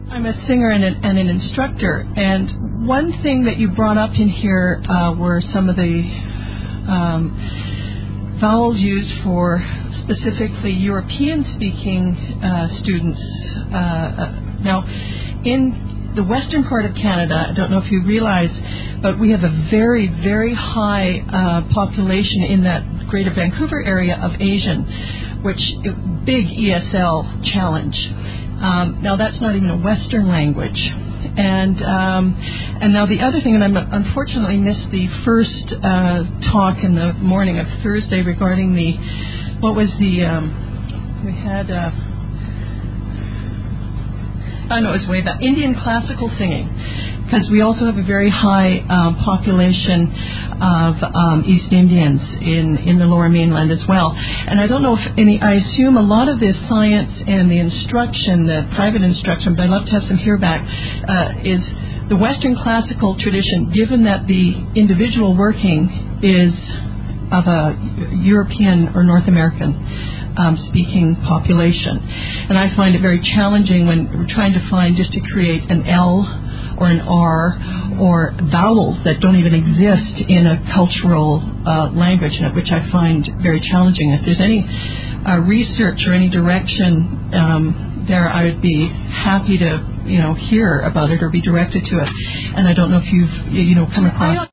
I'm a singer and an instructor, and one thing that you brought up in here were some of the vowels used for specifically European-speaking students. Now, in the western part of Canada, I don't know if you realize, but we have a very, very high population in that Greater Vancouver area of Asian, which big ESL challenge. Now that's not even a Western language, and now the other thing, and I unfortunately missed the first talk in the morning of Thursday regarding we had it was way back, Indian classical singing, because we also have a very high population of East Indians in the Lower Mainland as well. And I don't know if I assume a lot of this science and the instruction, the private instruction, but I'd love to have some feedback, is the Western classical tradition, given that the individual working is of a European or North American speaking population. And I find it very challenging when we're trying to find just to create an L or an R or vowels that don't even exist in a cultural language, which I find very challenging. If there's any research or any direction there, I would be happy to hear about it or be directed to it. And I don't know if you've come across